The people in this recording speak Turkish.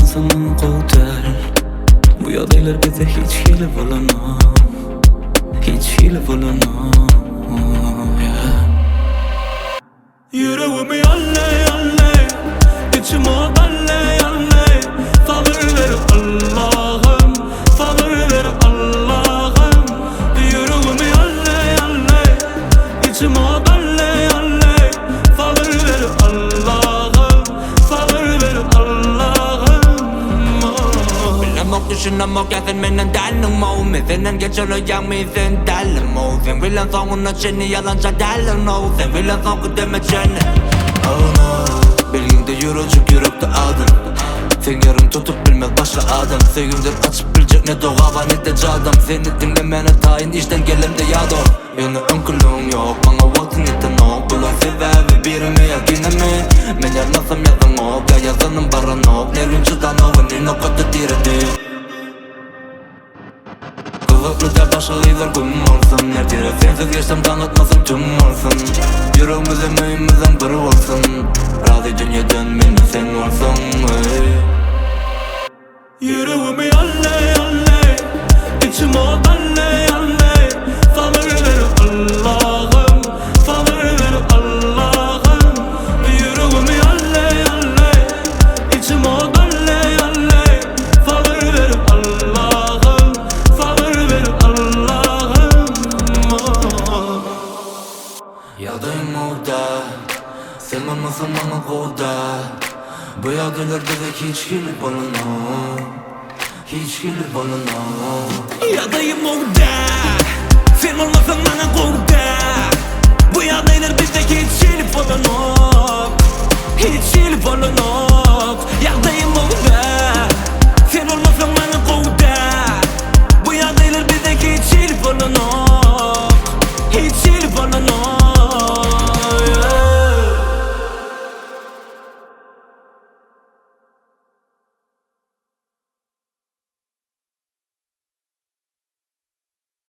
olmasa mukadder. Bu yadaylar bize hiç hile bulamam, hiç hile bulamam, yeah. Yüreğimi yalle yalle, içimi dalle yalle. Sabır ver Allah'ım, sabır ver Allah'ım. Yüreğimi yalle yalle, içimi dalle yalle. Sabır ver Allah'ım, sabır ver Allah'ım. Bilemok düşünemok ya sen menden dallin mo. Senden geçer yan mi sen dallin mo. Sen bilen sonuna çeni yalanca dallin no. Sen bilen sonu deme çeni. Oh no. Bilginde yürücük yürekte adın. Sen yarım tutup bilmek başka adam. Sevgimden açıp bilecek ne doğava ne de cadam. Seni dinlemene tayin işten gelem de yado. Yani önkülüğüm yok, bana vaktin yetin ok. Bulan sebebi birime yakinemi. Men yazmasam yazın ok, ya yazanım baranok. Nervinçidan ovun o kadar diredi. Kılıklı da başarılar kum olsun. Her yere sensiz geçsem tanıtmasam tüm olsun. Yüreğimizin mühimizden biri olsun. Razı dünyadan benim sen olsun. Yüreğimi yalle yalle, içimi dalle yalle. Sabır ver Allah'ım, sabır ver Allah'ım. Yüreğimi yalle yalle, içimi dalle yalle. Sabır ver Allah'ım, sabır ver Allah'ım. Yadayım orada, sen olmasan bana koda. Bu yadaylar bize hiç gelip alınır, hiç gelip alınır. Yadayım orada, sen olmasan bana korda. Bu yadaylar bizde hiç gelip alınır.